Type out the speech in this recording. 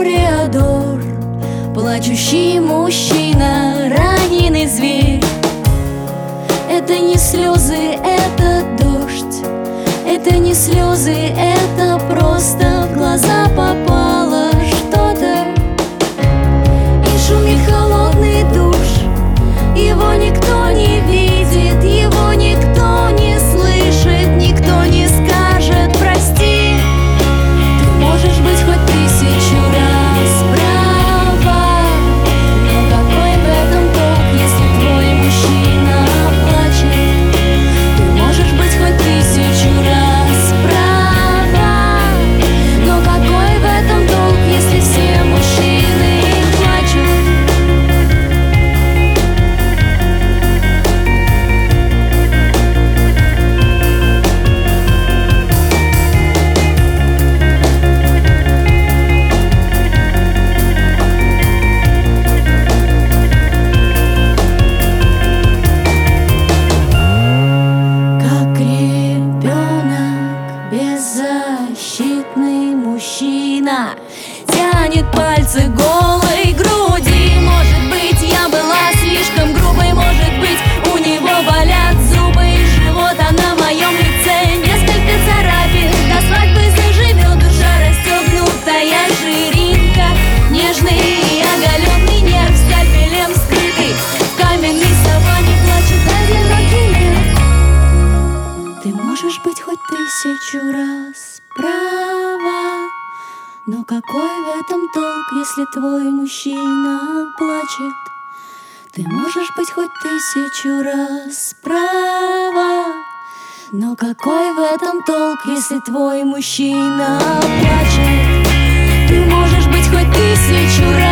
тореадор, плачущий мужчина, раненый зверь. Это не слезы, это дождь. Это не слезы, это просто в глаза попало что-то. И шумит холодный душ, его никто не видит, его никто не слышит, никто не скажет прости. Ты можешь быть хоть 1000 раз права, но какой в этом толк, если твой мужчина плачет? Ты можешь быть хоть 1000 раз права, но какой в этом толк, если все мужчины плачут? Беззащитный мужчина тянет пальцы к голой груди. Может быть, я была слишком грубой, может быть, у него болят зубы и живот, а на моем лице несколько царапин. До свадьбы заживет душа расстегнутая ширинка, нежный и оголенный нерв скальпелем скрытый, в каменной саванне плачет одинокий лев. Ты можешь быть хоть 1000 раз права, но какой в этом толк, если твой мужчина плачет? Ты можешь быть хоть 1000 раз права, но какой в этом толк, если твой мужчина плачет? Ты можешь быть хоть 1000 раз